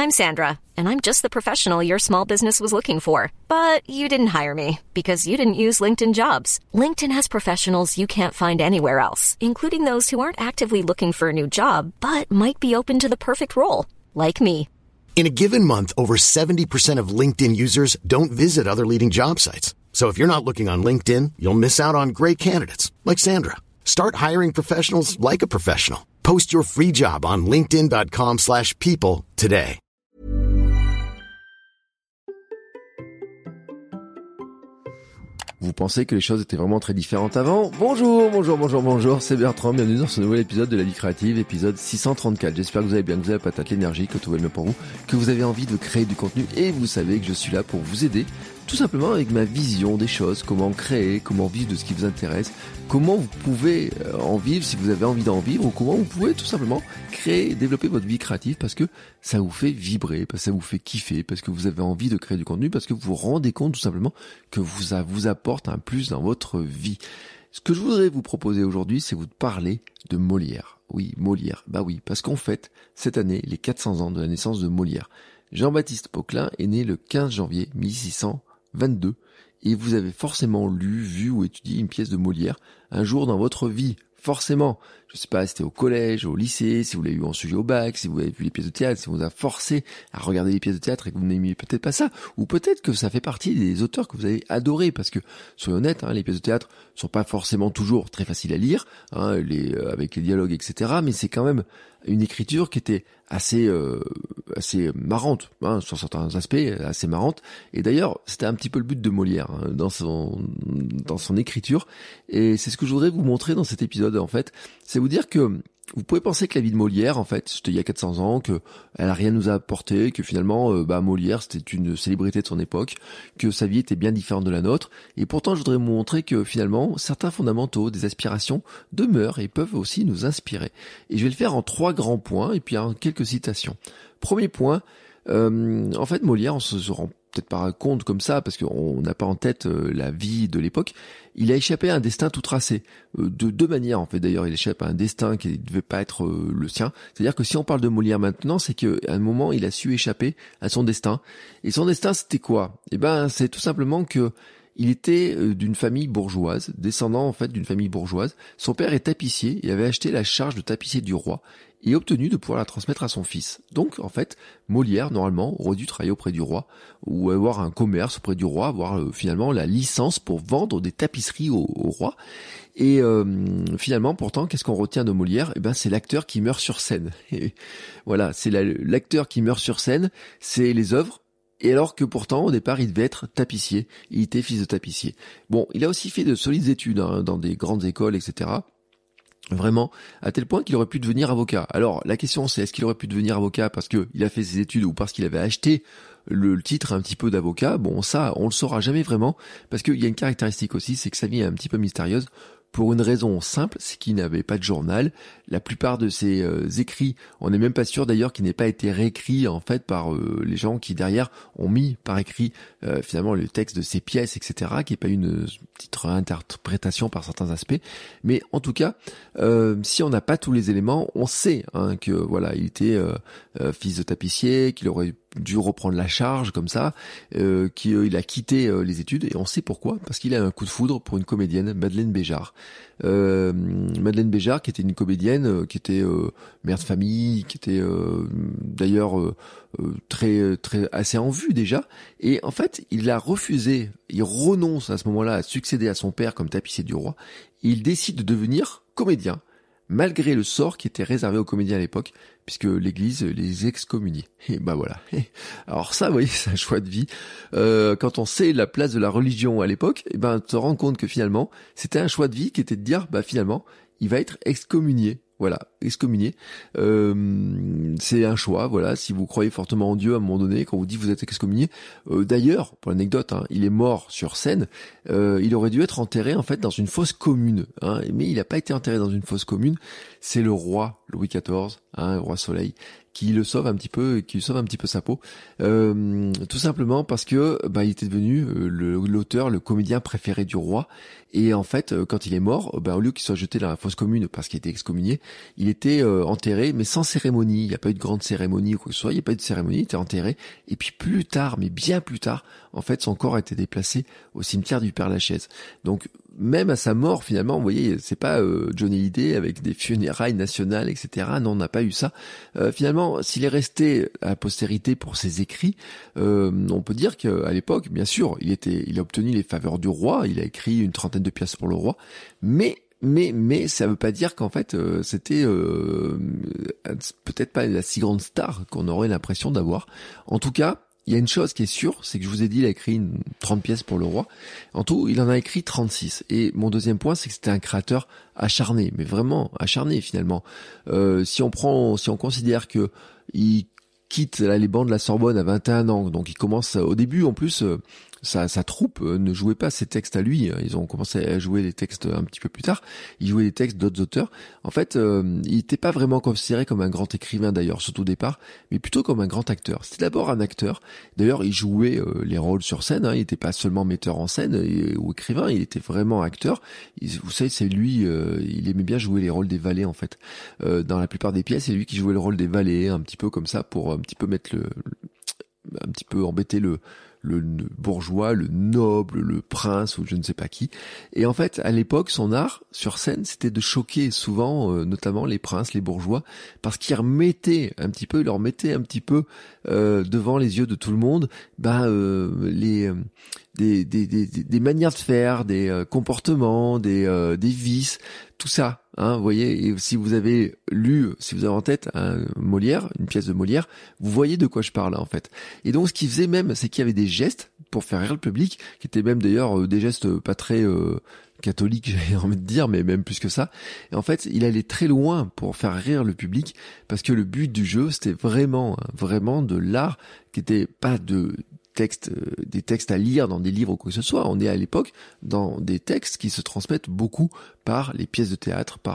I'm Sandra, and I'm just the professional your small business was looking for. But you didn't hire me because you didn't use LinkedIn Jobs. LinkedIn has professionals you can't find anywhere else, including those who aren't actively looking for a new job, but might be open to the perfect role, like me. In a given month, over 70% of LinkedIn users don't visit other leading job sites. So if you're not looking on LinkedIn, you'll miss out on great candidates, like Sandra. Start hiring professionals like a professional. Post your free job on linkedin.com/people today. Vous pensez que les choses étaient vraiment très différentes avant ? Bonjour, c'est Bertrand, bienvenue dans ce nouvel épisode de La Vie Créative, épisode 634. J'espère que vous allez bien, que vous avez la patate, l'énergie, que tout va bien pour vous, que vous avez envie de créer du contenu et vous savez que je suis là pour vous aider, tout simplement avec ma vision des choses, comment créer, comment vivre de ce qui vous intéresse, comment vous pouvez en vivre si vous avez envie d'en vivre ou comment vous pouvez tout simplement créer, développer votre vie créative parce que ça vous fait vibrer, parce que ça vous fait kiffer, parce que vous avez envie de créer du contenu, parce que vous vous rendez compte tout simplement que ça vous apporte un plus dans votre vie. Ce que je voudrais vous proposer aujourd'hui, c'est vous parler de Molière. Oui, Molière. Bah oui, parce qu'en fait, cette année, les 400 ans de la naissance de Molière. Jean-Baptiste Poquelin est né le 15 janvier 1622 et vous avez forcément lu, vu ou étudié une pièce de Molière un jour dans votre vie. Forcément, je sais pas, c'était au collège, au lycée, si vous l'avez eu en sujet au bac, si vous avez vu les pièces de théâtre, si on vous a forcé à regarder les pièces de théâtre et que vous n'aimiez peut-être pas ça, ou peut-être que ça fait partie des auteurs que vous avez adorés, parce que, soyons honnêtes, les pièces de théâtre sont pas forcément toujours très faciles à lire, avec les dialogues, etc., mais c'est quand même une écriture qui était assez marrante, sur certains aspects, assez marrante. Et d'ailleurs, c'était un petit peu le but de Molière dans son écriture. Et c'est ce que je voudrais vous montrer dans cet épisode, en fait. C'est vous dire que vous pouvez penser que la vie de Molière, en fait, c'était il y a 400 ans, que elle a rien nous a apporté, que finalement, Molière, c'était une célébrité de son époque, que sa vie était bien différente de la nôtre. Et pourtant, je voudrais vous montrer que finalement, certains fondamentaux, des aspirations demeurent et peuvent aussi nous inspirer. Et je vais le faire en 3 grands points et puis en quelques citations. Premier point, en fait, Molière, on se rend peut-être pas compte comme ça, parce qu'on n'a pas en tête la vie de l'époque, il a échappé à un destin tout tracé. De 2 manières, en fait, d'ailleurs, il échappe à un destin qui ne devait pas être le sien. C'est-à-dire que si on parle de Molière maintenant, c'est qu'à un moment, il a su échapper à son destin. Et son destin, c'était quoi ? C'est tout simplement que il était d'une famille bourgeoise, descendant en fait d'une famille bourgeoise. Son père est tapissier, il avait acheté la charge de tapissier du roi et obtenu de pouvoir la transmettre à son fils. Donc en fait, Molière normalement aurait dû travailler auprès du roi ou avoir un commerce auprès du roi, avoir finalement la licence pour vendre des tapisseries au roi. Et finalement, pourtant, qu'est-ce qu'on retient de Molière ? C'est l'acteur qui meurt sur scène. Et voilà, c'est l'acteur qui meurt sur scène, c'est les œuvres. Et alors que pourtant, au départ, il devait être tapissier. Il était fils de tapissier. Bon, il a aussi fait de solides études dans des grandes écoles, etc. Vraiment, à tel point qu'il aurait pu devenir avocat. Alors, la question c'est, est-ce qu'il aurait pu devenir avocat parce que il a fait ses études ou parce qu'il avait acheté le titre un petit peu d'avocat ? Bon, ça, on le saura jamais vraiment, parce qu'il y a une caractéristique aussi, c'est que sa vie est un petit peu mystérieuse. Pour une raison simple, c'est qu'il n'avait pas de journal. La plupart de ses écrits, on n'est même pas sûr d'ailleurs qu'il n'ait pas été réécrit en fait par les gens qui derrière ont mis par écrit finalement le texte de ses pièces, etc., qui n'est pas une petite réinterprétation par certains aspects. Mais en tout cas, si on n'a pas tous les éléments, on sait que voilà, il était fils de tapissier, qu'il aurait dû reprendre la charge comme ça, qu'il a quitté les études, et on sait pourquoi, parce qu'il a un coup de foudre pour une comédienne, Madeleine Béjart. Madeleine Béjart, qui était une comédienne, qui était mère de famille, qui était d'ailleurs très assez en vue déjà, et en fait il a refusé, il renonce à ce moment-là à succéder à son père comme tapissier du roi, et il décide de devenir comédien, malgré le sort qui était réservé aux comédiens à l'époque, puisque l'église les excommuniait. Et voilà. Alors ça, vous voyez, c'est un choix de vie. Quand on sait la place de la religion à l'époque, tu te rends compte que finalement, c'était un choix de vie qui était de dire, finalement, il va être excommunié. Voilà, excommunié. C'est un choix, voilà. Si vous croyez fortement en Dieu, à un moment donné, quand vous dites vous êtes excommunié. D'ailleurs, pour l'anecdote, il est mort sur scène. Il aurait dû être enterré en fait dans une fosse commune, mais il n'a pas été enterré dans une fosse commune. C'est le roi Louis XIV, le roi Soleil, qui le sauve un petit peu, qui lui sauve un petit peu sa peau. Tout simplement parce que il était devenu l'auteur, le comédien préféré du roi. Et en fait, quand il est mort, au lieu qu'il soit jeté dans la fosse commune parce qu'il était excommunié, il était enterré, mais sans cérémonie. Il n'y a pas eu de grande cérémonie ou quoi que ce soit. Il n'y a pas eu de cérémonie, il était enterré. Et puis plus tard, mais bien plus tard, en fait, son corps a été déplacé au cimetière du Père-Lachaise. Donc même à sa mort, finalement, vous voyez, c'est pas Johnny Hallyday avec des funérailles nationales, etc. Non, on n'a pas eu ça. Finalement, s'il est resté à la postérité pour ses écrits, on peut dire qu'à l'époque, bien sûr, il a obtenu les faveurs du roi. Il a écrit une trentaine de pièces pour le roi, mais ça veut pas dire qu'en fait c'était peut-être pas la si grande star qu'on aurait l'impression d'avoir. En tout cas, il y a une chose qui est sûre, c'est que je vous ai dit, il a écrit 30 pièces pour le roi. En tout, il en a écrit 36. Et mon deuxième point, c'est que c'était un créateur acharné, mais vraiment acharné finalement. Si on considère que il quitte les bancs de la Sorbonne à 21 ans, donc il commence au début en plus. Sa troupe ne jouait pas ses textes à lui. Ils ont commencé à jouer les textes un petit peu plus tard. Ils jouaient les textes d'autres auteurs. En fait, il n'était pas vraiment considéré comme un grand écrivain d'ailleurs, surtout au départ, mais plutôt comme un grand acteur. C'était d'abord un acteur. D'ailleurs, il jouait les rôles sur scène. Il n'était pas seulement metteur en scène ou écrivain, il était vraiment acteur. Vous savez, c'est lui, il aimait bien jouer les rôles des valets en fait. Dans la plupart des pièces, c'est lui qui jouait le rôle des valets, un petit peu comme ça, pour un petit peu mettre un petit peu embêter le bourgeois, le noble, le prince ou je ne sais pas qui. Et en fait, à l'époque, son art sur scène, c'était de choquer souvent, notamment les princes, les bourgeois, parce qu'il leur mettait un petit peu devant les yeux de tout le monde, des manières de faire, des comportements, des vices, tout ça. Vous voyez, et si vous avez en tête Molière, une pièce de Molière, vous voyez de quoi je parle en fait. Et donc ce qu'il faisait même, c'est qu'il y avait des gestes pour faire rire le public, qui étaient même d'ailleurs des gestes pas très catholiques, j'ai envie de dire, mais même plus que ça. Et en fait, il allait très loin pour faire rire le public, parce que le but du jeu, c'était vraiment de l'art, qui était pas des textes à lire dans des livres ou quoi que ce soit. On est à l'époque dans des textes qui se transmettent beaucoup par les pièces de théâtre, par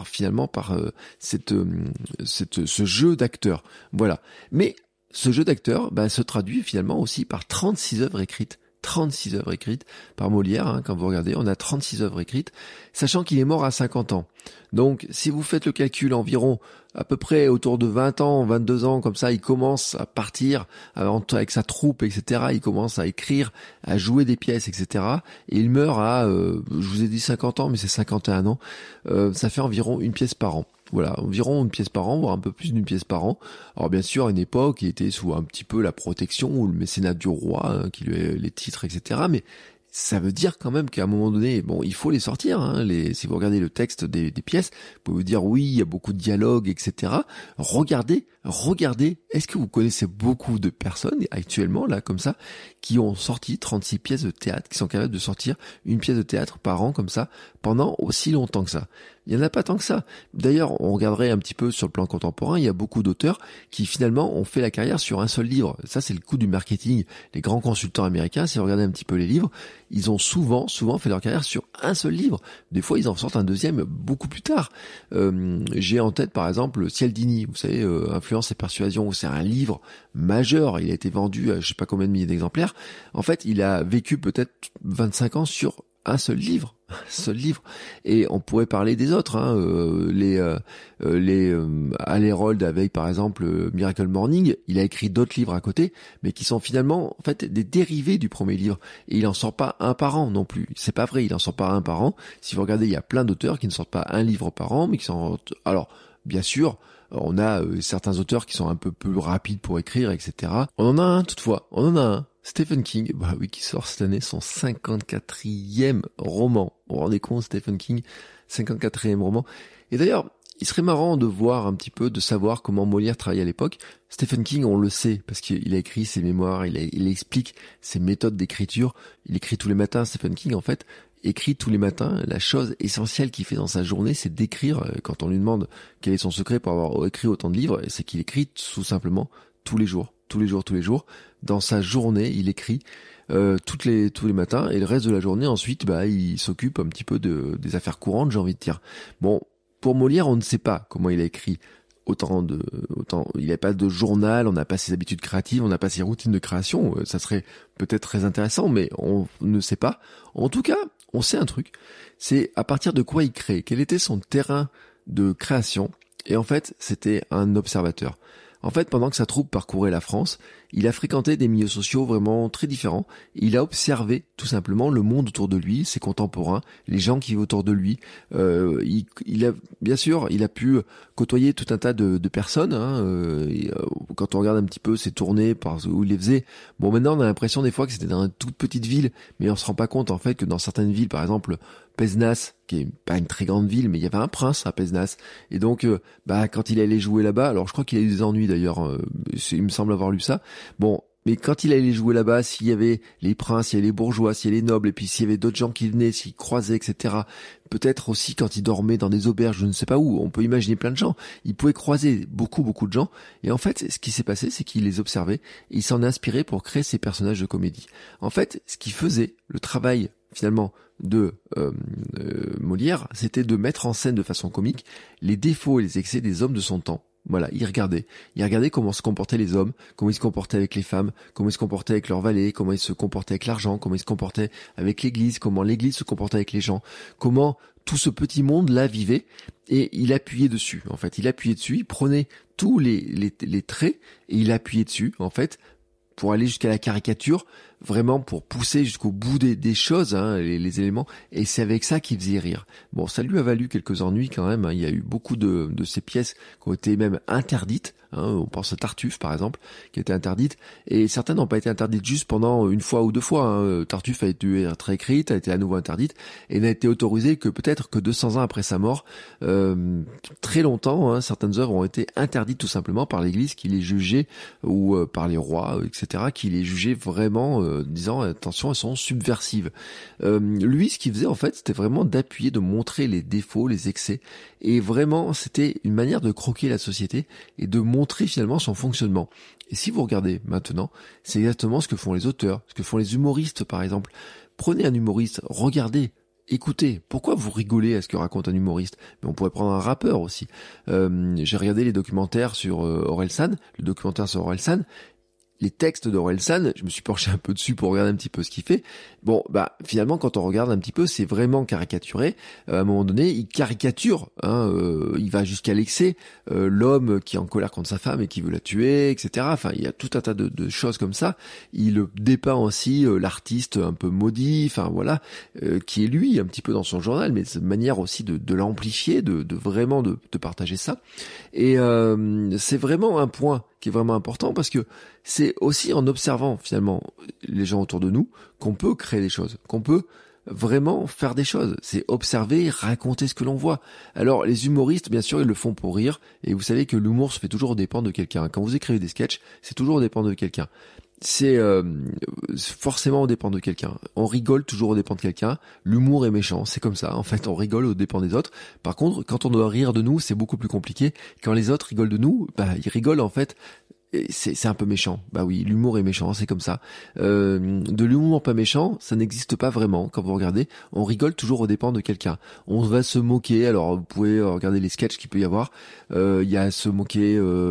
ce jeu d'acteurs. Voilà. Mais ce jeu d'acteurs se traduit finalement aussi par 36 œuvres écrites. 36 œuvres écrites par Molière, quand vous regardez, on a 36 œuvres écrites, sachant qu'il est mort à 50 ans. Donc, si vous faites le calcul, environ à peu près autour de 20 ans, 22 ans, comme ça, il commence à partir avec sa troupe, etc. Il commence à écrire, à jouer des pièces, etc. Et il meurt à, je vous ai dit 50 ans, mais c'est 51 ans. Ça fait environ une pièce par an. Voilà, environ une pièce par an, voire un peu plus d'une pièce par an. Alors bien sûr, à une époque, il était sous un petit peu la protection ou le mécénat du roi, qui lui avait les titres, etc. Mais ça veut dire quand même qu'à un moment donné, il faut les sortir. Si vous regardez le texte des pièces, vous pouvez vous dire oui, il y a beaucoup de dialogues, etc. Regardez, est-ce que vous connaissez beaucoup de personnes actuellement, là, comme ça, qui ont sorti 36 pièces de théâtre, qui sont capables de sortir une pièce de théâtre par an, comme ça, pendant aussi longtemps que ça? Il n'y en a pas tant que ça. D'ailleurs, on regarderait un petit peu sur le plan contemporain, il y a beaucoup d'auteurs qui finalement ont fait la carrière sur un seul livre. Ça, c'est le coup du marketing. Les grands consultants américains, si vous regardez un petit peu les livres, ils ont souvent fait leur carrière sur un seul livre. Des fois, ils en sortent un deuxième beaucoup plus tard. J'ai en tête, par exemple, Cialdini, vous savez, Influence et Persuasion, où c'est un livre majeur. Il a été vendu à je sais pas combien de milliers d'exemplaires. En fait, il a vécu peut-être 25 ans sur un seul livre. Et on pourrait parler des autres, les Hal Herold avec par exemple Miracle Morning. Il a écrit d'autres livres à côté, mais qui sont finalement en fait des dérivés du premier livre. Et il en sort pas un par an non plus. C'est pas vrai, il en sort pas un par an. Si vous regardez, il y a plein d'auteurs qui ne sortent pas un livre par an, mais qui sortent. Alors bien sûr, on a certains auteurs qui sont un peu plus rapides pour écrire, etc. On en a un toutefois. Stephen King, qui sort cette année son 54e roman. Vous vous rendez compte, Stephen King, 54e roman. Et d'ailleurs, il serait marrant de voir un petit peu, de savoir comment Molière travaillait à l'époque. Stephen King, on le sait, parce qu'il a écrit ses mémoires, il explique ses méthodes d'écriture. Il écrit tous les matins. Stephen King, en fait, écrit tous les matins. La chose essentielle qu'il fait dans sa journée, c'est d'écrire. Quand on lui demande quel est son secret pour avoir écrit autant de livres, c'est qu'il écrit tout simplement tous les jours. Dans sa journée, il écrit tous les matins, et le reste de la journée, ensuite, il s'occupe un petit peu des affaires courantes, j'ai envie de dire. Bon, pour Molière, on ne sait pas comment il a écrit il n'y a pas de journal, on n'a pas ses habitudes créatives, on n'a pas ses routines de création. Ça serait peut-être très intéressant, mais on ne sait pas. En tout cas, on sait un truc. C'est à partir de quoi il crée. Quel était son terrain de création? Et en fait, c'était un observateur. En fait, pendant que sa troupe parcourait la France, il a fréquenté des milieux sociaux vraiment très différents. Il a observé tout simplement le monde autour de lui, ses contemporains, les gens qui vivent autour de lui. Il a pu côtoyer tout un tas de personnes. Quand on regarde un petit peu ses tournées où il les faisait, bon, maintenant on a l'impression des fois que c'était dans une toute petite ville, mais on se rend pas compte en fait que dans certaines villes, par exemple Pézenas, qui est pas une très grande ville, mais il y avait un prince à Pézenas. Et donc, quand il allait jouer là-bas, alors je crois qu'il a eu des ennuis d'ailleurs, il me semble avoir lu ça. Bon, mais quand il allait jouer là-bas, s'il y avait les princes, s'il y avait les bourgeois, s'il y avait les nobles, et puis s'il y avait d'autres gens qui venaient, s'ils croisaient, etc. Peut-être aussi quand il dormait dans des auberges, je ne sais pas où, on peut imaginer plein de gens. Il pouvait croiser beaucoup de gens. Et en fait, ce qui s'est passé, c'est qu'il les observait et il s'en a inspiré pour créer ses personnages de comédie. En fait, ce qui faisait le travail, finalement, de Molière, c'était de mettre en scène de façon comique les défauts et les excès des hommes de son temps. Voilà, il regardait comment se comportaient les hommes, comment ils se comportaient avec les femmes, comment ils se comportaient avec leurs valets, comment ils se comportaient avec l'argent, comment ils se comportaient avec l'église, comment l'église se comportait avec les gens, comment tout ce petit monde-là vivait, et il appuyait dessus. En fait, il prenait tous les traits et il appuyait dessus, en fait, pour aller jusqu'à la caricature, vraiment pour pousser jusqu'au bout des choses, les éléments, et c'est avec ça qu'il faisait rire. Bon, ça lui a valu quelques ennuis quand même, il y a eu beaucoup de ces pièces qui ont été même interdites, on pense à Tartuffe par exemple, qui a été interdite, et certaines n'ont pas été interdites juste pendant une fois ou deux fois. Tartuffe a été réécrite, a été à nouveau interdite, et n'a été autorisée que peut-être que 200 ans après sa mort. Très longtemps, certaines œuvres ont été interdites tout simplement par l'Église qui les jugeait, ou par les rois, etc., qui les jugeaient vraiment, disant attention, elles sont subversives. Lui, ce qu'il faisait en fait, c'était vraiment d'appuyer, de montrer les défauts, les excès, et vraiment c'était une manière de croquer la société et de montrer finalement son fonctionnement. Et si vous regardez maintenant, c'est exactement ce que font les auteurs, ce que font les humoristes par exemple. Prenez un humoriste, regardez, écoutez, pourquoi vous rigolez à ce que raconte un humoriste? Mais on pourrait prendre un rappeur aussi. J'ai regardé les documentaires sur Orelsan, les textes d'Orelsan, je me suis penché un peu dessus pour regarder un petit peu ce qu'il fait. Bon, finalement, quand on regarde un petit peu, c'est vraiment caricaturé. À un moment donné, il caricature, il va jusqu'à l'excès. L'homme qui est en colère contre sa femme et qui veut la tuer, etc. Enfin, il y a tout un tas de choses comme ça. Il dépeint aussi l'artiste un peu maudit, enfin voilà, qui est lui un petit peu dans son journal, mais c'est une manière aussi de l'amplifier, de vraiment de partager ça. Et c'est vraiment un point qui est vraiment important parce que c'est aussi en observant finalement les gens autour de nous qu'on peut créer des choses, qu'on peut vraiment faire des choses. C'est observer, raconter ce que l'on voit. Alors les humoristes, bien sûr, ils le font pour rire, et vous savez que l'humour se fait toujours dépendre de quelqu'un. Quand vous écrivez des sketchs, c'est toujours dépendre de quelqu'un. C'est forcément au dépend de quelqu'un. On rigole toujours au dépend de quelqu'un. L'humour est méchant, c'est comme ça. En fait, on rigole au dépend des autres. Par contre, quand on doit rire de nous, c'est beaucoup plus compliqué. Quand les autres rigolent de nous, ils rigolent en fait. C'est un peu méchant. Bah oui, l'humour est méchant, c'est comme ça. De l'humour pas méchant, ça n'existe pas vraiment. Quand vous regardez, on rigole toujours aux dépens de quelqu'un. On va se moquer. Alors vous pouvez regarder les sketchs qu'il peut y avoir. Il y a à se moquer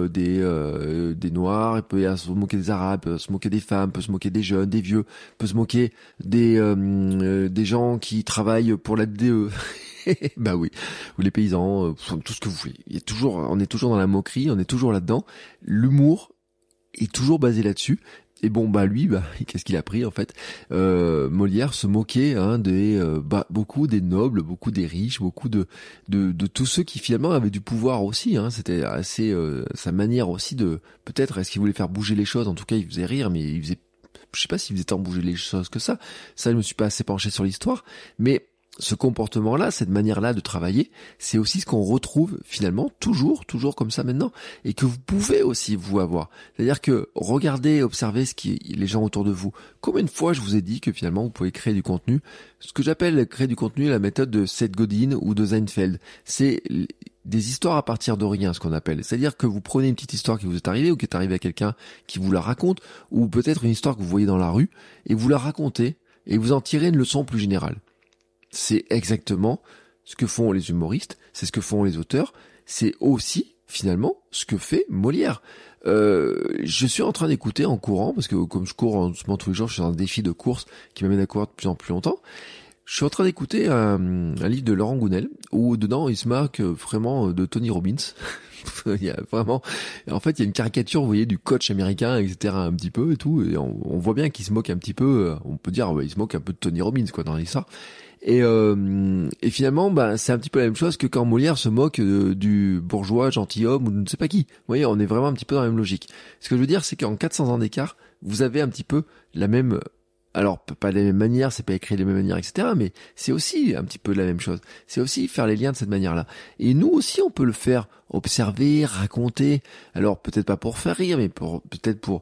des noirs, il peut y avoir à se moquer des arabes, peut se moquer des femmes, peut se moquer des jeunes, des vieux, peut se moquer des gens qui travaillent pour la DE. Bah oui, ou les paysans, tout ce que vous voulez. On est toujours dans la moquerie, on est toujours là-dedans. L'humour est toujours basé là-dessus. Et bon, lui, qu'est-ce qu'il a pris en fait? Molière se moquait beaucoup des nobles, beaucoup des riches, beaucoup de tous ceux qui finalement avaient du pouvoir aussi. C'était assez sa manière aussi de, peut-être, est-ce qu'il voulait faire bouger les choses? En tout cas, il faisait rire, mais je sais pas s'il faisait tant bouger les choses que ça. Ça, je me suis pas assez penché sur l'histoire, mais ce comportement-là, cette manière-là de travailler, c'est aussi ce qu'on retrouve finalement toujours comme ça maintenant, et que vous pouvez aussi vous avoir. C'est-à-dire que regardez, observez les gens autour de vous. Combien de fois je vous ai dit que finalement vous pouvez créer du contenu? Ce que j'appelle créer du contenu, la méthode de Seth Godin ou de Seinfeld, c'est des histoires à partir de rien, ce qu'on appelle. C'est-à-dire que vous prenez une petite histoire qui vous est arrivée ou qui est arrivée à quelqu'un qui vous la raconte, ou peut-être une histoire que vous voyez dans la rue, et vous la racontez, et vous en tirez une leçon plus générale. C'est exactement ce que font les humoristes, c'est ce que font les auteurs, c'est aussi finalement ce que fait Molière. Je suis en train d'écouter en courant, parce que comme je cours doucement tous les jours, je suis dans un défi de course qui m'amène à courir de plus en plus longtemps. Je suis en train d'écouter un livre de Laurent Gounel, où dedans il se marque vraiment de Tony Robbins. Il y a vraiment, en fait, il y a une caricature, vous voyez, du coach américain, etc., un petit peu et tout, et on voit bien qu'il se moque un petit peu, on peut dire, il se moque un peu de Tony Robbins, quoi, dans l'histoire. Et finalement, c'est un petit peu la même chose que quand Molière se moque du bourgeois gentilhomme ou de ne sais pas qui. Vous voyez, on est vraiment un petit peu dans la même logique. Ce que je veux dire, c'est qu'en 400 ans d'écart, vous avez un petit peu la même, alors pas de la même manière, c'est pas écrit de la même manière, etc., mais c'est aussi un petit peu la même chose. C'est aussi faire les liens de cette manière-là. Et nous aussi, on peut le faire, observer, raconter. Alors peut-être pas pour faire rire, mais peut-être pour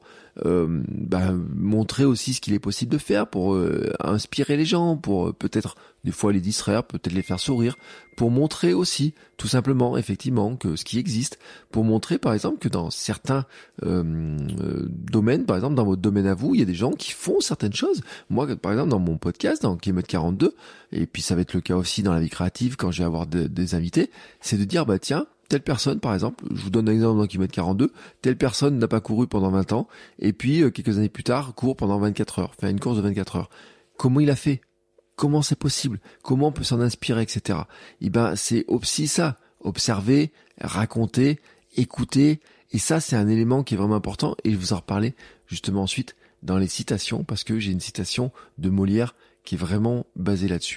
montrer aussi ce qu'il est possible de faire, pour inspirer les gens, pour peut-être des fois les distraire, peut-être les faire sourire, pour montrer aussi tout simplement effectivement que ce qui existe, pour montrer par exemple que dans certains domaines, par exemple dans votre domaine à vous, il y a des gens qui font certaines choses. Moi par exemple dans mon podcast, dans Kilomètre 42, et puis ça va être le cas aussi dans la vie créative quand je vais avoir des invités, c'est de dire tiens, telle personne, par exemple, je vous donne un exemple dans Kilomètre 42, telle personne n'a pas couru pendant 20 ans, et puis quelques années plus tard, court pendant 24 heures, fait une course de 24 heures. Comment il a fait? Comment c'est possible? Comment on peut s'en inspirer, etc. Et c'est aussi ça, observer, raconter, écouter, et ça, c'est un élément qui est vraiment important, et je vais vous en reparler justement ensuite dans les citations, parce que j'ai une citation de Molière qui est vraiment basée là-dessus.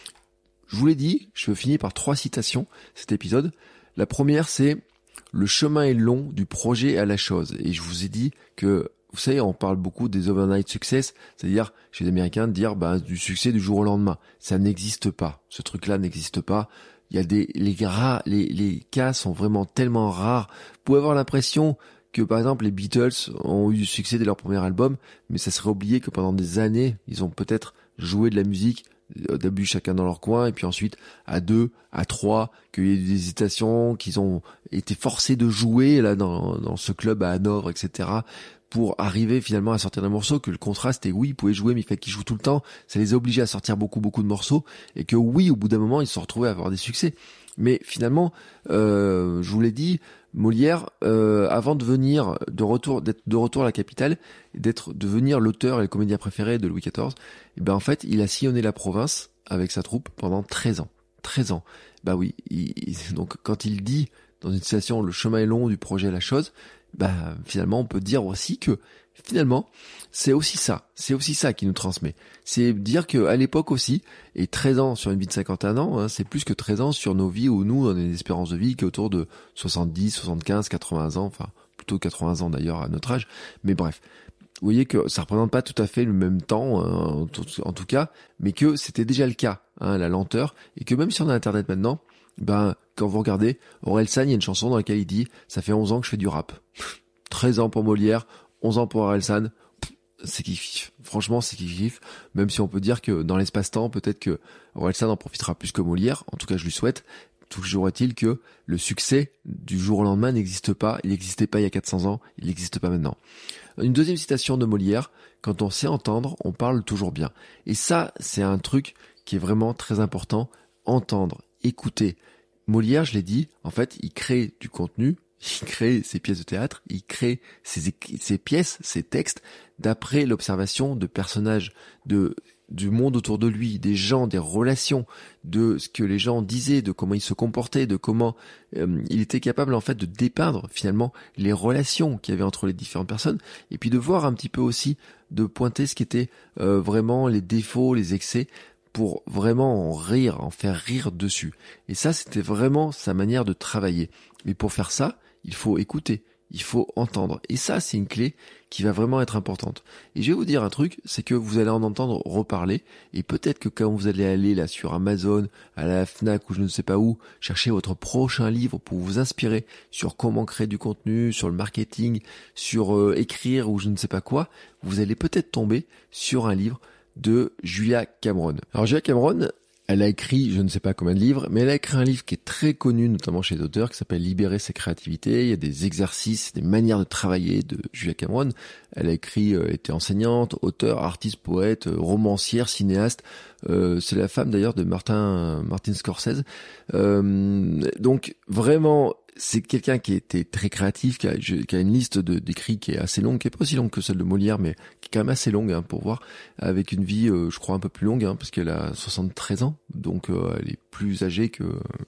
Je vous l'ai dit, je vais finir par 3 citations, cet épisode. La première, c'est « Le chemin est long du projet à la chose ». Et je vous ai dit que, vous savez, on parle beaucoup des overnight success, c'est-à-dire chez les Américains de dire du succès du jour au lendemain. Ça n'existe pas. Ce truc-là n'existe pas. Il y a les cas sont vraiment tellement rares. Vous pouvez avoir l'impression que, par exemple, les Beatles ont eu du succès dès leur premier album, mais ça serait oublié que pendant des années, ils ont peut-être joué de la musique au début chacun dans leur coin, et puis ensuite à 2, à 3, qu'il y a eu des hésitations, qu'ils ont été forcés de jouer là dans ce club à Hanovre, etc., pour arriver finalement à sortir d'un morceau, que le contrat c'était oui, ils pouvaient jouer, mais il fallait qu'ils jouent tout le temps, ça les a obligés à sortir beaucoup de morceaux, et que oui, au bout d'un moment, ils se sont retrouvés à avoir des succès. Mais finalement, je vous l'ai dit, Molière, avant de venir d'être de retour à la capitale, devenir l'auteur et le comédien préféré de Louis XIV, en fait, il a sillonné la province avec sa troupe pendant 13 ans. 13 ans. Oui, donc quand il dit dans une citation « Le chemin est long du projet à la chose », finalement, on peut dire aussi que finalement, c'est aussi ça qui nous transmet. C'est dire que à l'époque aussi, et 13 ans sur une vie de 51 ans, c'est plus que 13 ans sur nos vies où nous, on a une espérance de vie qui est autour de 70, 75, 80 ans, enfin plutôt 80 ans d'ailleurs à notre âge, mais bref. Vous voyez que ça représente pas tout à fait le même temps, en tout cas, mais que c'était déjà le cas, la lenteur, et que même si on a Internet maintenant, quand vous regardez, Orelsan, il y a une chanson dans laquelle il dit « Ça fait 11 ans que je fais du rap ». 13 ans pour Molière, 11 ans pour Orelsan, c'est kiff. Franchement, c'est kiff. Même si on peut dire que dans l'espace-temps, peut-être que Orelsan en profitera plus que Molière. En tout cas, je lui souhaite. Toujours est-il que le succès du jour au lendemain n'existe pas. Il n'existait pas il y a 400 ans. Il n'existe pas maintenant. Une deuxième citation de Molière. Quand on sait entendre, on parle toujours bien. Et ça, c'est un truc qui est vraiment très important. Entendre, écouter. Molière, je l'ai dit, en fait, il crée du contenu, il crée ses pièces de théâtre, il crée ses pièces, ses textes, d'après l'observation de personnages, du monde autour de lui, des gens, des relations, de ce que les gens disaient, de comment ils se comportaient, de comment il était capable en fait de dépeindre finalement les relations qu'il y avait entre les différentes personnes, et puis de voir un petit peu aussi, de pointer ce qui était vraiment les défauts, les excès, pour vraiment en faire rire dessus. Et ça, c'était vraiment sa manière de travailler. Mais pour faire ça, il faut écouter, il faut entendre. Et ça, c'est une clé qui va vraiment être importante. Et je vais vous dire un truc, c'est que vous allez en entendre reparler, et peut-être que quand vous allez aller là sur Amazon, à la Fnac ou je ne sais pas où, chercher votre prochain livre pour vous inspirer sur comment créer du contenu, sur le marketing, sur écrire ou je ne sais pas quoi, vous allez peut-être tomber sur un livre de Julia Cameron. Alors Julia Cameron, elle a écrit, je ne sais pas combien de livres, mais elle a écrit un livre qui est très connu, notamment chez les auteurs, qui s'appelle Libérer sa créativité. Il y a des exercices, des manières de travailler de Julia Cameron. Elle a écrit, était enseignante, auteure, artiste, poète, romancière, cinéaste. C'est la femme d'ailleurs de Martin Scorsese. Donc vraiment, c'est quelqu'un qui était très créatif, qui a une liste d'écrits qui est assez longue, qui est pas aussi longue que celle de Molière, mais qui est quand même assez longue, hein, pour voir, avec une vie, je crois, un peu plus longue, hein, parce qu'elle a 73 ans, donc elle est plus âgée que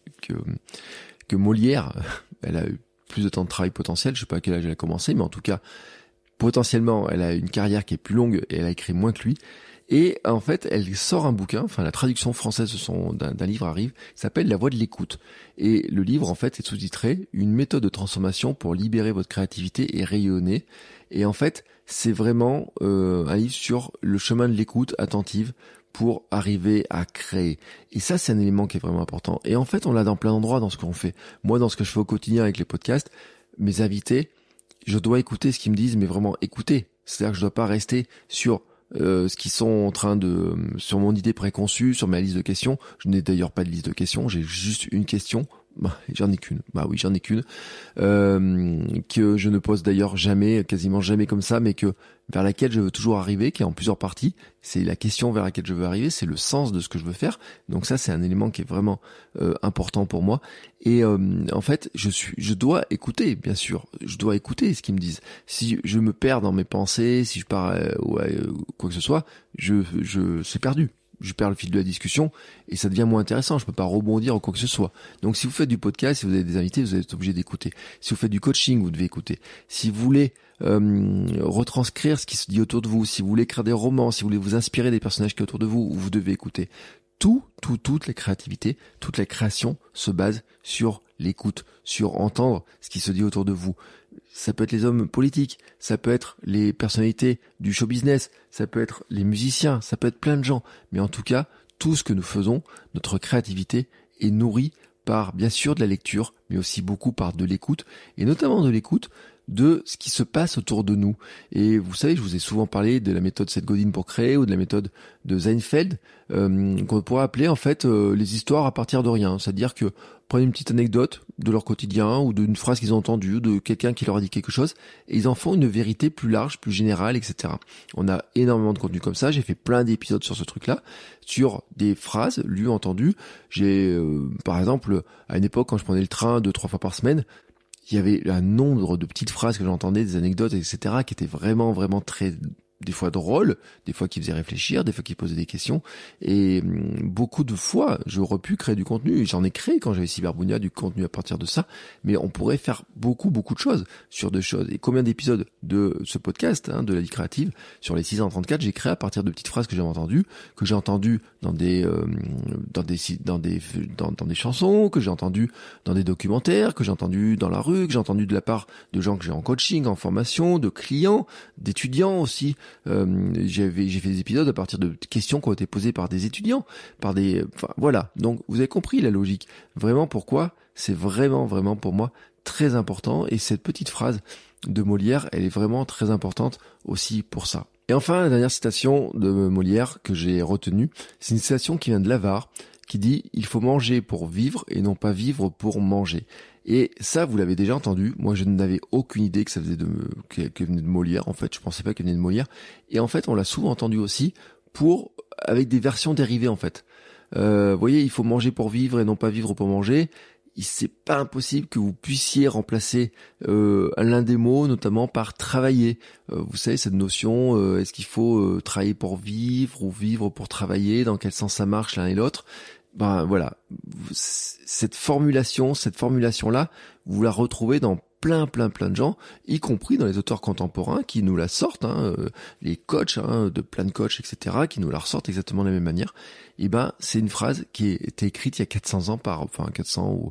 Molière. Elle a eu plus de temps de travail potentiel, je sais pas à quel âge elle a commencé, mais en tout cas, potentiellement, elle a une carrière qui est plus longue et elle a écrit moins que lui. Et en fait, elle sort un bouquin, enfin la traduction française d'un livre arrive, qui s'appelle La Voix de l'écoute. Et le livre, en fait, est sous-titré Une méthode de transformation pour libérer votre créativité et rayonner. Et en fait, c'est vraiment un livre sur le chemin de l'écoute attentive pour arriver à créer. Et ça, c'est un élément qui est vraiment important. Et en fait, on l'a dans plein d'endroits dans ce qu'on fait. Moi, dans ce que je fais au quotidien avec les podcasts, mes invités, je dois écouter ce qu'ils me disent, mais vraiment écouter. C'est-à-dire que je dois pas rester sur ce qu'ils sont en train sur mon idée préconçue, sur ma liste de questions. Je n'ai d'ailleurs pas de liste de questions, j'ai juste une question. J'en ai qu'une. J'en ai qu'une. Que je ne pose d'ailleurs jamais, quasiment jamais comme ça, mais vers laquelle je veux toujours arriver, qui est en plusieurs parties. C'est la question vers laquelle je veux arriver, c'est le sens de ce que je veux faire. Donc ça, c'est un élément qui est vraiment important pour moi. Et en fait, je dois écouter, bien sûr. Je dois écouter ce qu'ils me disent. Si je me perds dans mes pensées, si je pars quoi que ce soit, c'est perdu. Je perds le fil de la discussion et ça devient moins intéressant. Je peux pas rebondir ou quoi que ce soit. Donc, si vous faites du podcast, si vous avez des invités, vous êtes obligé d'écouter. Si vous faites du coaching, vous devez écouter. Si vous voulez retranscrire ce qui se dit autour de vous, si vous voulez écrire des romans, si vous voulez vous inspirer des personnages qui sont autour de vous, vous devez écouter. Toute la créativité, toute la création se base sur l'écoute, sur entendre ce qui se dit autour de vous. Ça peut être les hommes politiques, ça peut être les personnalités du show business, ça peut être les musiciens, ça peut être plein de gens. Mais en tout cas, tout ce que nous faisons, notre créativité est nourrie par, bien sûr, de la lecture, mais aussi beaucoup par de l'écoute, et notamment de l'écoute de ce qui se passe autour de nous. Et vous savez, je vous ai souvent parlé de la méthode Seth Godin pour créer, ou de la méthode de Seinfeld, qu'on pourrait appeler en fait les histoires à partir de rien. C'est-à-dire que prenez une petite anecdote de leur quotidien, ou d'une phrase qu'ils ont entendue, de quelqu'un qui leur a dit quelque chose, et ils en font une vérité plus large, plus générale, etc. On a énormément de contenu comme ça. J'ai fait plein d'épisodes sur ce truc-là, sur des phrases lues, entendues. J'ai, par exemple, à une époque, quand je prenais le train 2-3 fois par semaine, il y avait un nombre de petites phrases que j'entendais, des anecdotes, etc., qui étaient vraiment, vraiment très, des fois drôles, des fois qui faisaient réfléchir, des fois qui posaient des questions, et beaucoup de fois, j'aurais pu créer du contenu, et j'en ai créé quand j'avais Cyberbunia, du contenu à partir de ça, mais on pourrait faire beaucoup de choses sur des choses. Et combien d'épisodes de ce podcast, de la vie créative, sur les 634, j'ai créé à partir de petites phrases que j'avais entendues dans des chansons, que j'ai entendues dans des documentaires, que j'ai entendues dans la rue, que j'ai entendues de la part de gens que j'ai en coaching, en formation, de clients, d'étudiants aussi. J'ai fait des épisodes à partir de questions qui ont été posées par des étudiants, voilà. Donc vous avez compris la logique. Vraiment pourquoi c'est vraiment pour moi très important, et cette petite phrase de Molière, elle est vraiment très importante aussi pour ça. Et enfin, la dernière citation de Molière que j'ai retenue, c'est une citation qui vient de Lavare, qui dit « Il faut manger pour vivre et non pas vivre pour manger ». Et ça, vous l'avez déjà entendu. Moi, je n'avais aucune idée que ça qu'elle venait de Molière. En fait, je pensais pas qu'elle venait de Molière. Et en fait, on l'a souvent entendu aussi avec des versions dérivées, en fait. Vous voyez, il faut manger pour vivre et non pas vivre pour manger. C'est pas impossible que vous puissiez remplacer l'un des mots, notamment par travailler. Vous savez, cette notion, est-ce qu'il faut travailler pour vivre ou vivre pour travailler, dans quel sens ça marche l'un et l'autre? Voilà, cette formulation-là, vous la retrouvez dans plein de gens, y compris dans les auteurs contemporains qui nous la sortent, les coachs, de plein de coachs, etc., qui nous la ressortent exactement de la même manière. Et c'est une phrase qui a été écrite il y a 400 ans 400 ou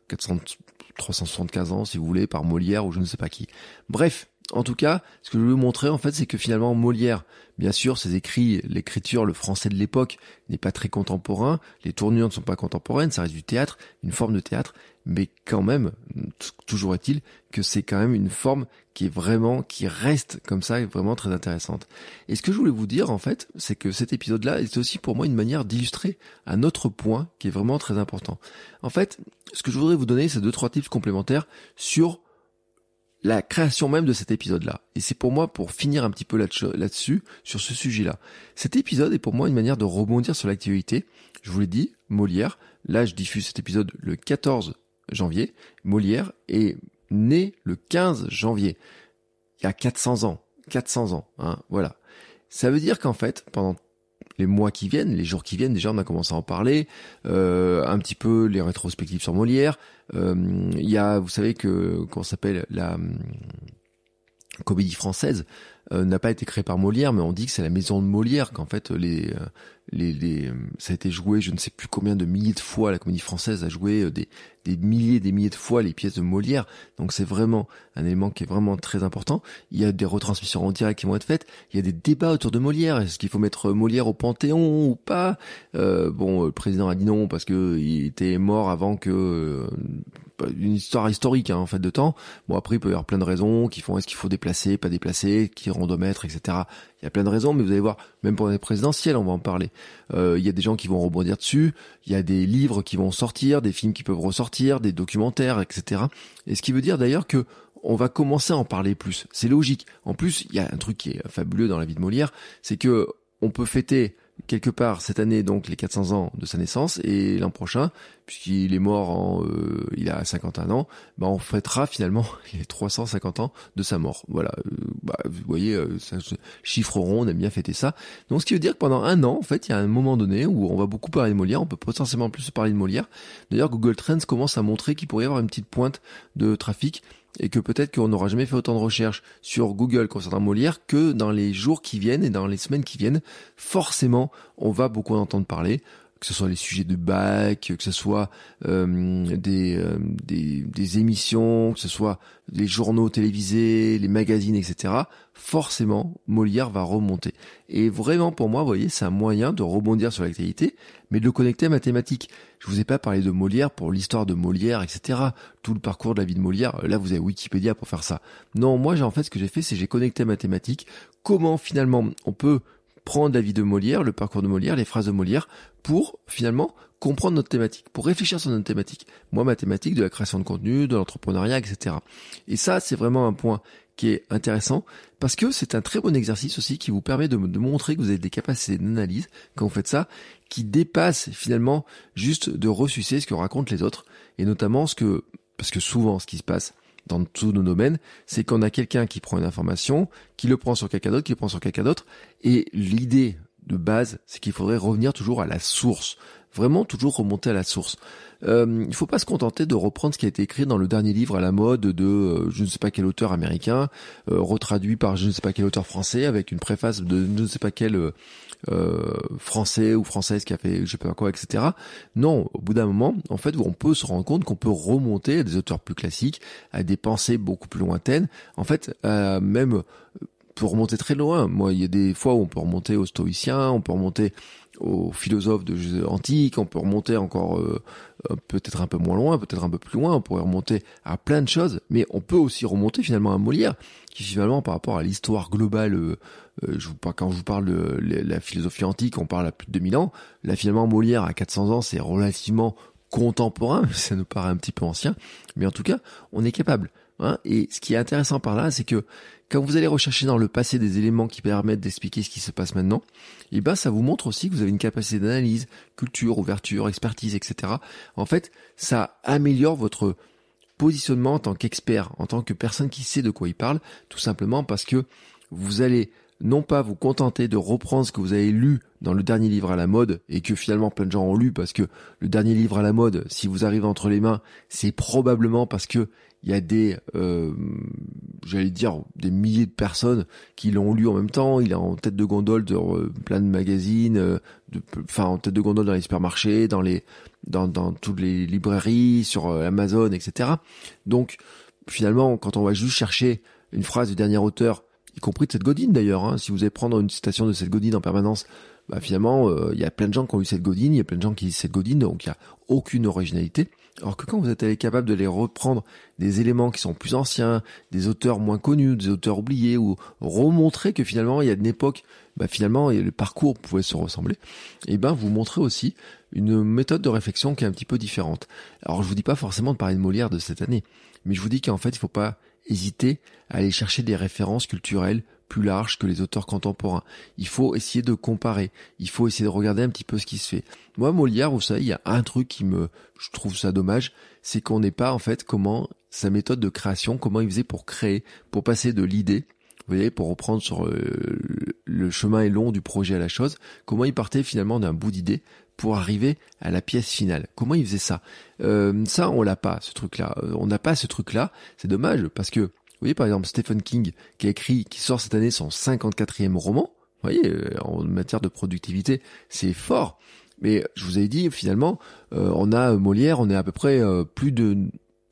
375 ans, si vous voulez, par Molière ou je ne sais pas qui. Bref. En tout cas, ce que je veux vous montrer, en fait, c'est que finalement, Molière, bien sûr, ses écrits, l'écriture, le français de l'époque n'est pas très contemporain, les tournures ne sont pas contemporaines, ça reste du théâtre, une forme de théâtre, mais quand même, toujours est-il que c'est quand même une forme qui reste comme ça, et vraiment très intéressante. Et ce que je voulais vous dire, en fait, c'est que cet épisode-là est aussi pour moi une manière d'illustrer un autre point qui est vraiment très important. En fait, ce que je voudrais vous donner, c'est 2-3 tips complémentaires sur la création même de cet épisode-là. Et c'est pour moi, pour finir un petit peu là-dessus, sur ce sujet-là. Cet épisode est pour moi une manière de rebondir sur l'actualité. Je vous l'ai dit, Molière, là je diffuse cet épisode le 14 janvier. Molière est né le 15 janvier. Il y a 400 ans. 400 ans, hein, voilà. Ça veut dire qu'en fait, pendant les mois qui viennent, les jours qui viennent, déjà on a commencé à en parler, un petit peu les rétrospectives sur Molière. Il y a, vous savez que, comment s'appelle, la Comédie Française n'a pas été créée par Molière, mais on dit que c'est la maison de Molière, qu'en fait ça a été joué je ne sais plus combien de milliers de fois. La Comédie Française a joué des milliers de fois les pièces de Molière, donc c'est vraiment un élément qui est vraiment très important. Il y a des retransmissions en direct qui vont être faites, il y a des débats autour de Molière. Est-ce qu'il faut mettre Molière au Panthéon ou pas? Le président a dit non parce que il était mort avant que une histoire historique, hein, en fait, de temps. Bon, après il peut y avoir plein de raisons qui font est-ce qu'il faut déplacer, pas déplacer, qui on doit mettre, etc. Il y a plein de raisons, mais vous allez voir, même pour les présidentielles, on va en parler. Il y a des gens qui vont rebondir dessus, il y a des livres qui vont sortir, des films qui peuvent ressortir, des documentaires, etc. Et ce qui veut dire d'ailleurs que on va commencer à en parler plus. C'est logique. En plus, il y a un truc qui est fabuleux dans la vie de Molière, c'est que on peut fêter quelque part cette année donc les 400 ans de sa naissance, et l'an prochain, puisqu'il est mort il a 51 ans, on fêtera finalement les 350 ans de sa mort. Voilà, vous voyez, chiffre rond, on aime bien fêter ça. Donc ce qui veut dire que pendant un an, en fait, il y a un moment donné où on va beaucoup parler de Molière, on peut potentiellement plus parler de Molière. D'ailleurs, Google Trends commence à montrer qu'il pourrait y avoir une petite pointe de trafic, et que peut-être qu'on n'aura jamais fait autant de recherches sur Google concernant Molière que dans les jours qui viennent et dans les semaines qui viennent. Forcément, on va beaucoup en entendre parler, que ce soit les sujets de bac, que ce soit des émissions, que ce soit les journaux télévisés, les magazines, etc. Forcément, Molière va remonter. Et vraiment, pour moi, vous voyez, c'est un moyen de rebondir sur l'actualité, mais de le connecter à ma thématique. Je vous ai pas parlé de Molière pour l'histoire de Molière, etc. Tout le parcours de la vie de Molière, là, vous avez Wikipédia pour faire ça. Non, moi, ce que j'ai fait, c'est j'ai connecté à ma thématique. Comment, finalement, on peut prendre la vie de Molière, le parcours de Molière, les phrases de Molière, pour finalement comprendre notre thématique, pour réfléchir sur notre thématique. Moi, ma thématique de la création de contenu, de l'entrepreneuriat, etc. Et ça, c'est vraiment un point qui est intéressant, parce que c'est un très bon exercice aussi qui vous permet de montrer que vous avez des capacités d'analyse quand vous faites ça, qui dépassent finalement juste de ressucer ce que racontent les autres, et notamment parce que souvent ce qui se passe dans tous nos domaines, c'est qu'on a quelqu'un qui prend une information, qui le prend sur quelqu'un d'autre, qui le prend sur quelqu'un d'autre, et l'idée de base, c'est qu'il faudrait revenir toujours à la source. Vraiment toujours remonter à la source. Il faut pas se contenter de reprendre ce qui a été écrit dans le dernier livre à la mode de je ne sais pas quel auteur américain, retraduit par je ne sais pas quel auteur français, avec une préface de je ne sais pas quel français ou française qui a fait je sais pas quoi, etc. Non, au bout d'un moment, en fait, on peut se rendre compte qu'on peut remonter à des auteurs plus classiques, à des pensées beaucoup plus lointaines. En fait, même peut remonter très loin. Moi, il y a des fois où on peut remonter aux stoïciens, on peut remonter aux philosophes antiques, on peut remonter encore peut-être un peu moins loin, peut-être un peu plus loin, on pourrait remonter à plein de choses, mais on peut aussi remonter finalement à Molière, qui finalement par rapport à l'histoire globale, quand je vous parle de la philosophie antique, on parle à plus de 2000 ans, là finalement Molière à 400 ans, c'est relativement contemporain, ça nous paraît un petit peu ancien, mais en tout cas, on est capable. Et ce qui est intéressant par là, c'est que quand vous allez rechercher dans le passé des éléments qui permettent d'expliquer ce qui se passe maintenant, ça vous montre aussi que vous avez une capacité d'analyse, culture, ouverture, expertise, etc. En fait, ça améliore votre positionnement en tant qu'expert, en tant que personne qui sait de quoi il parle, tout simplement parce que vous allez non pas vous contenter de reprendre ce que vous avez lu dans le dernier livre à la mode, et que finalement plein de gens ont lu, parce que le dernier livre à la mode, si vous arrivez entre les mains, c'est probablement parce que il y a des, des milliers de personnes qui l'ont lu en même temps. Il est en tête de gondole de plein de magazines, en tête de gondole dans les supermarchés, dans toutes les librairies, sur Amazon, etc. Donc, finalement, quand on va juste chercher une phrase du dernier auteur, y compris de Seth Godin d'ailleurs, si vous allez prendre une citation de Seth Godin en permanence, finalement, il y a plein de gens qui ont lu Seth Godin, il y a plein de gens qui lisent Seth Godin, donc il n'y a aucune originalité. Alors que quand vous êtes capable de les reprendre des éléments qui sont plus anciens, des auteurs moins connus, des auteurs oubliés, ou remontrer que finalement il y a une époque, finalement le parcours pouvait se ressembler, vous montrez aussi une méthode de réflexion qui est un petit peu différente. Alors je vous dis pas forcément de parler de Molière de cette année, mais je vous dis qu'en fait il faut pas hésiter à aller chercher des références culturelles plus large que les auteurs contemporains. Il faut essayer de comparer. Il faut essayer de regarder un petit peu ce qui se fait. Moi, Molière, vous savez, il y a un truc je trouve ça dommage, c'est qu'on n'est pas, en fait, sa méthode de création, comment il faisait pour créer, pour passer de l'idée, vous voyez, pour reprendre sur le chemin est long du projet à la chose, comment il partait finalement d'un bout d'idée pour arriver à la pièce finale. Comment il faisait ça? Ça, on l'a pas, ce truc-là. On n'a pas ce truc-là. C'est dommage parce que, vous voyez, par exemple, Stephen King qui sort cette année son 54e roman. Vous voyez, en matière de productivité, c'est fort. Mais je vous avais dit, finalement, on a Molière, on est à peu près plus d'une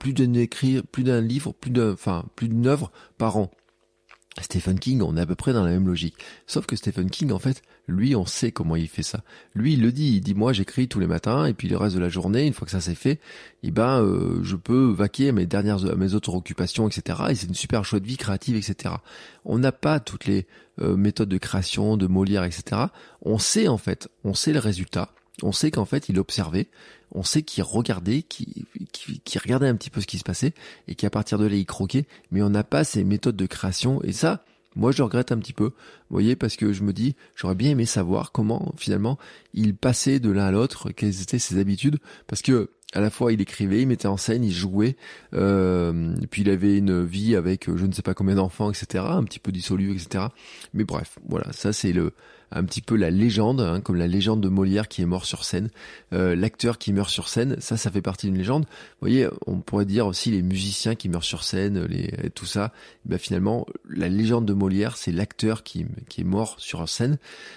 œuvre par an. Stephen King, on est à peu près dans la même logique. Sauf que Stephen King, en fait, lui, on sait comment il fait ça. Lui, il le dit, moi, j'écris tous les matins, et puis le reste de la journée, une fois que ça c'est fait, je peux vaquer à mes autres occupations, etc. Et c'est une super chouette vie créative, etc. On n'a pas toutes les méthodes de création, de Molière, etc. On sait le résultat. On sait qu'en fait, il observait, on sait qu'il regardait, qu'il regardait un petit peu ce qui se passait, et qu'à partir de là, il croquait, mais on n'a pas ces méthodes de création, et ça, moi, je regrette un petit peu, vous voyez, parce que je me dis, j'aurais bien aimé savoir comment, finalement, il passait de l'un à l'autre, quelles étaient ses habitudes, parce que, à la fois, il écrivait, il mettait en scène, il jouait, puis il avait une vie avec je ne sais pas combien d'enfants, etc., un petit peu dissolue, etc. Mais bref, voilà, ça c'est un petit peu la légende, comme la légende de Molière qui est mort sur scène, l'acteur qui meurt sur scène, ça fait partie d'une légende. Vous voyez, on pourrait dire aussi les musiciens qui meurent sur scène, tout ça. Ben finalement, la légende de Molière, c'est l'acteur qui est mort sur scène,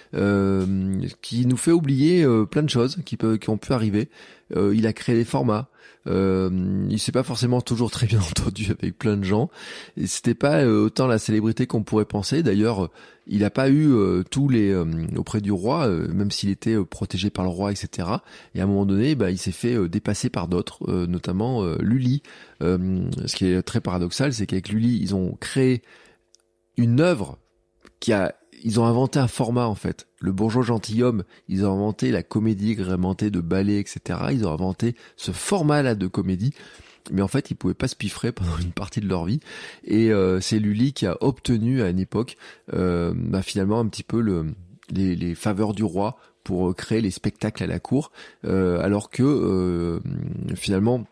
qui nous fait oublier plein de choses qui ont pu arriver. Il a créé des formats. Il s'est pas forcément toujours très bien entendu avec plein de gens. Et c'était pas autant la célébrité qu'on pourrait penser. D'ailleurs, il a pas eu tous les auprès du roi, même s'il était protégé par le roi, etc. Et à un moment donné, il s'est fait dépasser par d'autres, notamment Lully. Ce qui est très paradoxal, c'est qu'avec Lully, ils ont créé une œuvre ils ont inventé un format, en fait. Le bourgeois gentilhomme, ils ont inventé la comédie agrémentée de ballets, etc. Ils ont inventé ce format-là de comédie. Mais en fait, ils pouvaient pas se piffrer pendant une partie de leur vie. Et c'est Lully qui a obtenu à une époque, finalement, un petit peu les faveurs du roi pour créer les spectacles à la cour. Alors que, finalement,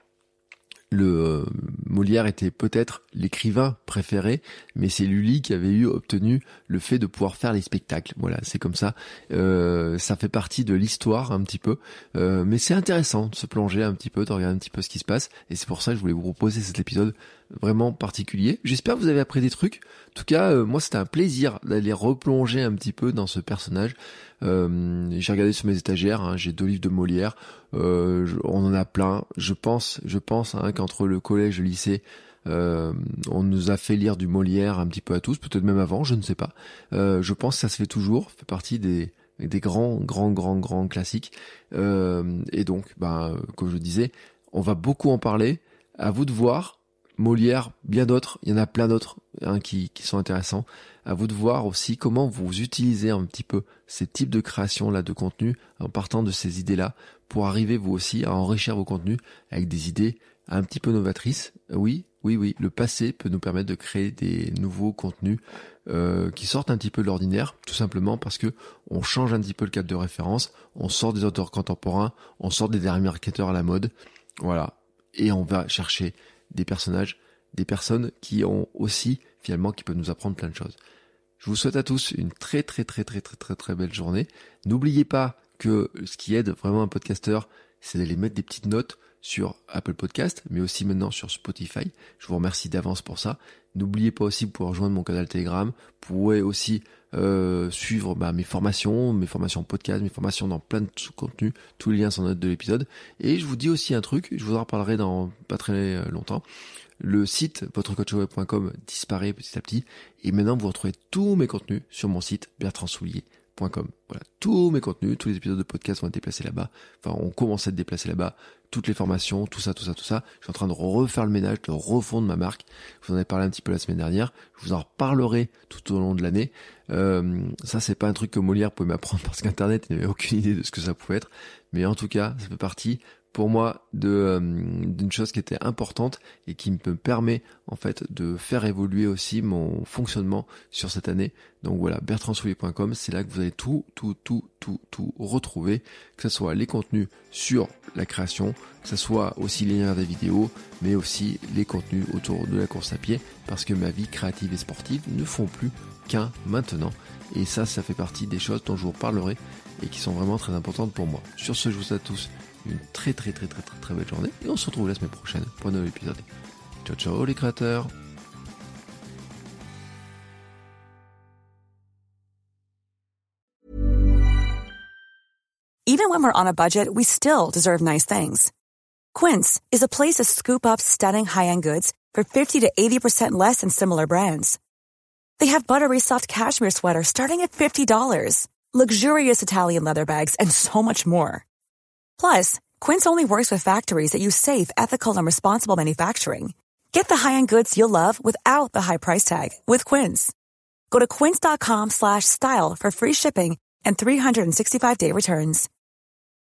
Molière était peut-être l'écrivain préféré, mais c'est Lully qui avait obtenu le fait de pouvoir faire les spectacles. Voilà, c'est comme ça. Ça fait partie de l'histoire un petit peu, mais c'est intéressant de se plonger un petit peu, de regarder un petit peu ce qui se passe, et c'est pour ça que je voulais vous proposer cet épisode vraiment particulier. J'espère que vous avez appris des trucs. En tout cas, moi c'était un plaisir d'aller replonger un petit peu dans ce personnage. J'ai regardé sur mes étagères, j'ai 2 livres de Molière, on en a plein. Je pense qu'entre le collège et le lycée, on nous a fait lire du Molière un petit peu à tous, peut-être même avant, je ne sais pas. Je pense que ça se fait toujours, fait partie des grands classiques. Et donc, comme je disais, on va beaucoup en parler. À vous de voir. Molière, bien d'autres, il y en a plein d'autres qui sont intéressants. À vous de voir aussi comment vous utilisez un petit peu ces types de création-là de contenu en partant de ces idées-là pour arriver vous aussi à enrichir vos contenus avec des idées un petit peu novatrices. Oui, le passé peut nous permettre de créer des nouveaux contenus qui sortent un petit peu de l'ordinaire, tout simplement parce que on change un petit peu le cadre de référence, on sort des auteurs contemporains, on sort des derniers marketeurs à la mode, voilà, et on va chercher des personnages, des personnes qui ont aussi, finalement, qui peuvent nous apprendre plein de choses. Je vous souhaite à tous une très belle journée. N'oubliez pas que ce qui aide vraiment un podcasteur, c'est d'aller mettre des petites notes sur Apple Podcast, mais aussi maintenant sur Spotify. Je vous remercie d'avance pour ça. N'oubliez pas aussi, vous pouvez rejoindre mon canal Telegram. Vous pouvez aussi suivre mes formations podcast, mes formations dans plein de contenus. Tous les liens sont en note de l'épisode. Et je vous dis aussi un truc, je vous en reparlerai dans pas très longtemps. Le site votrecoachweb.com disparaît petit à petit. Et maintenant, vous retrouvez tous mes contenus sur mon site bertrandsoulier.com. Voilà, tous mes contenus, tous les épisodes de podcast vont être déplacés là-bas. Enfin, on commence à être déplacés là-bas. Toutes les formations, tout ça. Je suis en train de refaire le ménage, de refondre ma marque. Je vous en ai parlé un petit peu la semaine dernière. Je vous en reparlerai tout au long de l'année. Ça, c'est pas un truc que Molière pouvait m'apprendre parce qu'Internet n'avait aucune idée de ce que ça pouvait être. Mais en tout cas, ça fait partie pour moi d'une chose qui était importante et qui me permet en fait de faire évoluer aussi mon fonctionnement sur cette année. Donc voilà, bertrandsoulier.com, c'est là que vous allez tout retrouver, que ce soit les contenus sur la création, que ce soit aussi les liens des vidéos, mais aussi les contenus autour de la course à pied, parce que ma vie créative et sportive ne font plus qu'un maintenant. Et ça fait partie des choses dont je vous reparlerai et qui sont vraiment très importantes pour moi. Sur ce, je vous souhaite à tous une très belle journée et on se retrouve la semaine prochaine pour un nouvel épisode. Ciao les créateurs. Even when we're on a budget, we still deserve nice things. Quince is a place to scoop up stunning high-end goods for 50 to 80% less than similar brands. They have buttery soft cashmere sweaters starting at $50, luxurious Italian leather bags, and so much more. Plus, Quince only works with factories that use safe, ethical, and responsible manufacturing. Get the high-end goods you'll love without the high price tag with Quince. Go to quince.com/style for free shipping and 365-day returns.